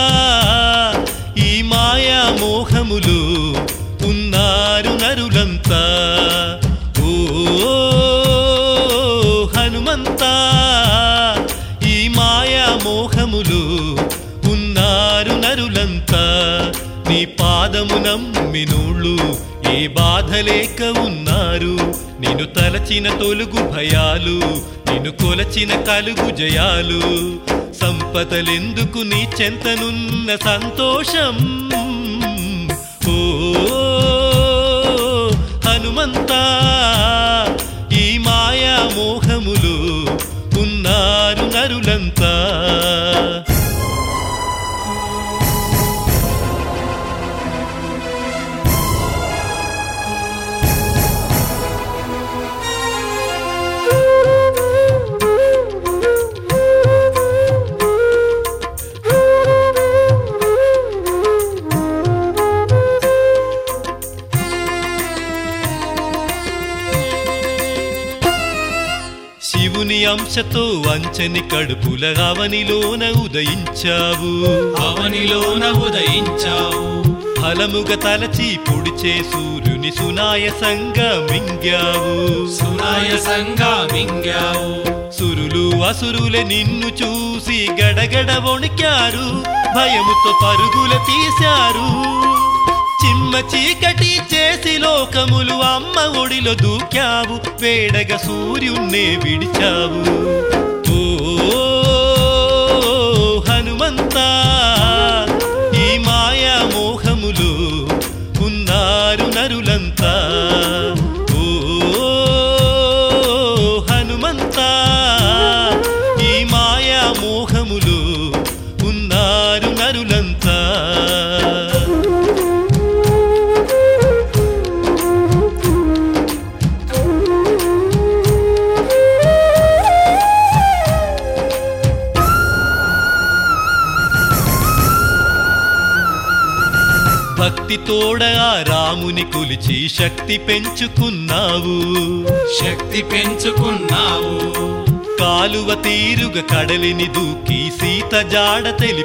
ఈ మాయా మోహములు ఉన్నారు నరులంతా. ఓ హనుమంతా ఈ మాయా మోహములు ఉన్నారు నరులంతా. నీ పాదము నమ్మినోళ్ళు ఏ బాధ లేక ఉన్నారు. నిన్ను తలచిన తొలుగు భయాలు, నిన్ను కొలచిన కలుగు జయాలు. సంపదలెందుకు నీ చెంతనున్న సంతోషం. ఓ హనుమంతా ఈ మాయా మోహములు ఉన్నారు నరులంతా. శివుని అంశతో వంచని కడుపుల అవనిలోన ఉదయించావు. ఫలముగ తలచి పొడిచే సూర్యుని సునాయసంగా మింగావు. సురులు అసురులే నిన్ను చూసి గడగడ వణికారు. భయముతో పరుగుల తీశారు. చిమ్మ చీకటి చేసి లోకములు అమ్మ ఒడిలో దూకావు. వేడగ సూర్యున్నే విడిచావు. ఓ హనుమంతా ఈ మాయా మోహములు ఉన్నారు నరులంతా. ఓ హనుమంతా ఈ మాయా మోహములు ఉన్నారు నరులంతా. భక్తి తోడ ఆ రాముని కొలిచి శక్తి పెంచుకున్నావు. కాలువ తీరుగ కడలిని దూకి సీత జాడ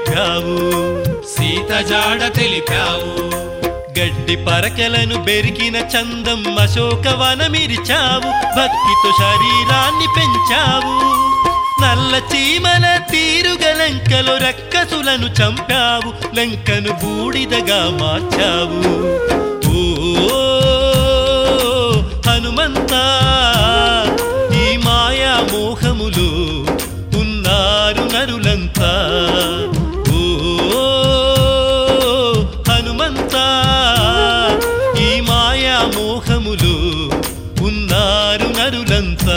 తెలిపావు. గడ్డి పరకలను బెరికిన చందం అశోకవనమిరిచావు. భక్తితో శరీరాన్ని పెంచావు. నల్ల చీమల తీరుగ లంకలో రక్కసులను చంపావు. లంకను బూడిదగా మార్చావు. ఓ హనుమంతా ఈ మాయా మోహములు ఉన్నారు నరులంతా. ఓ హనుమంతా ఈ మాయా మోహములు ఉన్నారు నరులంతా.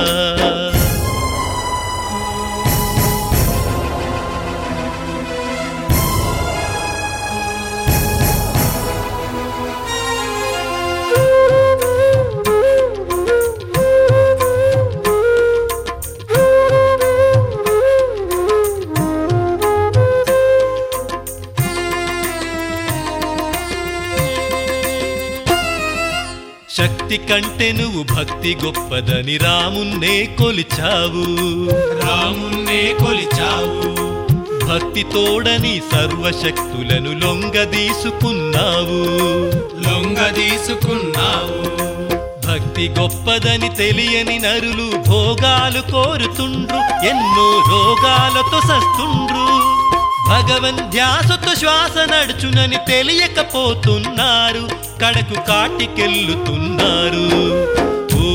శక్తి కంటే నువ్వు భక్తి గొప్పదని రామున్నే కొలిచావు. భక్తి తోడని సర్వశక్తులను లొంగదీసుకున్నావు. భక్తి గొప్పదని తెలియని నరులు భోగాలు కోరుతుండ్రు. ఎన్నో రోగాలతో సస్తుండ్రు. భగవన్ ధ్యాసతో శ్వాస నడుచునని తెలియకపోతున్నారు. కడకు కాటికెళ్ళుతున్నారు. ఓ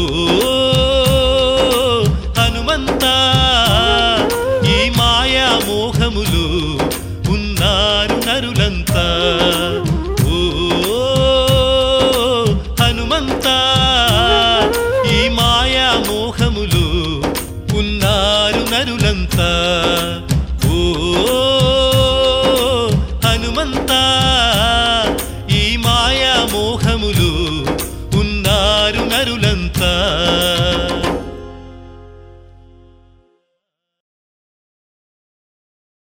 హనుమంతా ఈ మాయా మోహములు ఉన్నారు నరులంతా. ఓ హనుమంతా ఈ మాయా మోహములు ఉన్నారు నరులంతా. ఓ హనుమంతా ఈ మాయా మోహములు ఉన్నారు నరులంతా.